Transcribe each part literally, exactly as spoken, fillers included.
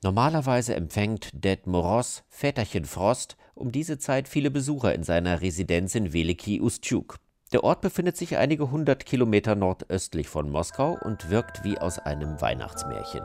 Normalerweise empfängt Ded Moroz, Väterchen Frost, um diese Zeit viele Besucher in seiner Residenz in Veliki Ustjuq. Der Ort befindet sich einige hundert Kilometer nordöstlich von Moskau und wirkt wie aus einem Weihnachtsmärchen.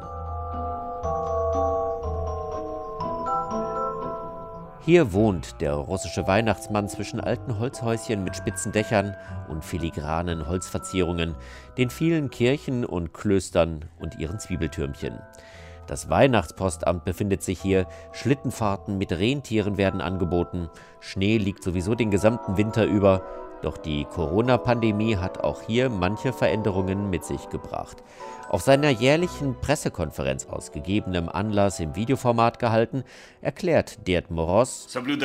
Hier wohnt der russische Weihnachtsmann zwischen alten Holzhäuschen mit spitzen Dächern und filigranen Holzverzierungen, den vielen Kirchen und Klöstern und ihren Zwiebeltürmchen. Das Weihnachtspostamt befindet sich hier, Schlittenfahrten mit Rentieren werden angeboten, Schnee liegt sowieso den gesamten Winter über, doch die Corona-Pandemie hat auch hier manche Veränderungen mit sich gebracht. Auf seiner jährlichen Pressekonferenz aus gegebenem Anlass im Videoformat gehalten, erklärt Ded Moroz,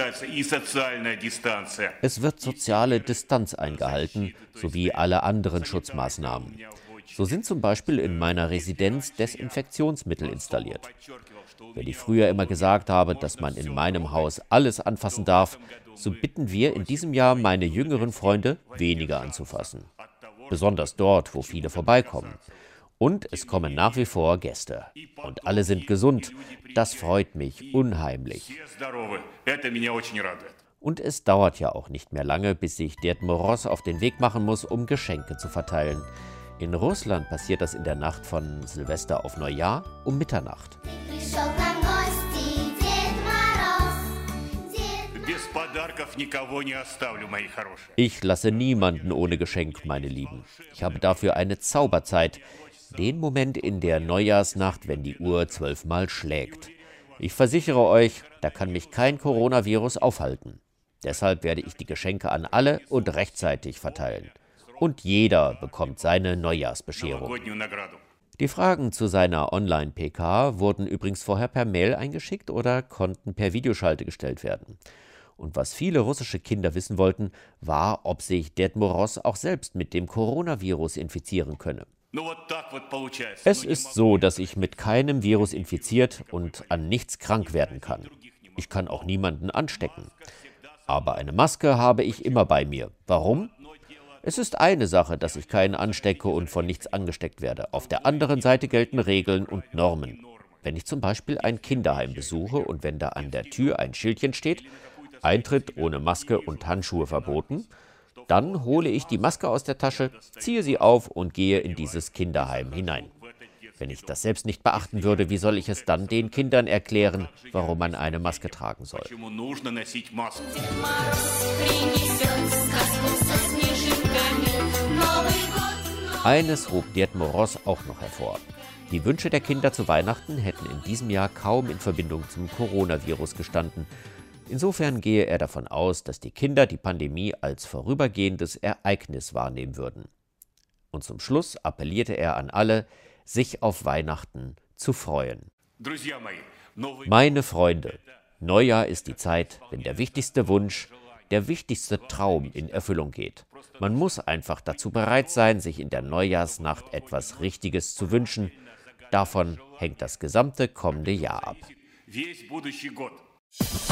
es wird soziale Distanz eingehalten, sowie alle anderen Schutzmaßnahmen. So sind zum Beispiel in meiner Residenz Desinfektionsmittel installiert. Wenn ich früher immer gesagt habe, dass man in meinem Haus alles anfassen darf, so bitten wir in diesem Jahr meine jüngeren Freunde, weniger anzufassen. Besonders dort, wo viele vorbeikommen. Und es kommen nach wie vor Gäste. Und alle sind gesund. Das freut mich unheimlich. Und es dauert ja auch nicht mehr lange, bis sich Ded Moroz auf den Weg machen muss, um Geschenke zu verteilen. In Russland passiert das in der Nacht von Silvester auf Neujahr um Mitternacht. Ich lasse niemanden ohne Geschenk, meine Lieben. Ich habe dafür eine Zauberzeit. Den Moment in der Neujahrsnacht, wenn die Uhr zwölfmal schlägt. Ich versichere euch, da kann mich kein Coronavirus aufhalten. Deshalb werde ich die Geschenke an alle und rechtzeitig verteilen. Und jeder bekommt seine Neujahrsbescherung. Die Fragen zu seiner Online-P K wurden übrigens vorher per Mail eingeschickt oder konnten per Videoschalte gestellt werden. Und was viele russische Kinder wissen wollten, war, ob sich Ded Moroz auch selbst mit dem Coronavirus infizieren könne. Es ist so, dass ich mit keinem Virus infiziert und an nichts krank werden kann. Ich kann auch niemanden anstecken. Aber eine Maske habe ich immer bei mir. Warum? Es ist eine Sache, dass ich keinen anstecke und von nichts angesteckt werde. Auf der anderen Seite gelten Regeln und Normen. Wenn ich zum Beispiel ein Kinderheim besuche und wenn da an der Tür ein Schildchen steht, Eintritt ohne Maske und Handschuhe verboten, dann hole ich die Maske aus der Tasche, ziehe sie auf und gehe in dieses Kinderheim hinein. Wenn ich das selbst nicht beachten würde, wie soll ich es dann den Kindern erklären, warum man eine Maske tragen soll? Eines hob Ded Moroz auch noch hervor. Die Wünsche der Kinder zu Weihnachten hätten in diesem Jahr kaum in Verbindung zum Coronavirus gestanden. Insofern gehe er davon aus, dass die Kinder die Pandemie als vorübergehendes Ereignis wahrnehmen würden. Und zum Schluss appellierte er an alle, sich auf Weihnachten zu freuen. Meine Freunde, Neujahr ist die Zeit, wenn der wichtigste Wunsch, der wichtigste Traum in Erfüllung geht. Man muss einfach dazu bereit sein, sich in der Neujahrsnacht etwas Richtiges zu wünschen. Davon hängt das gesamte kommende Jahr ab.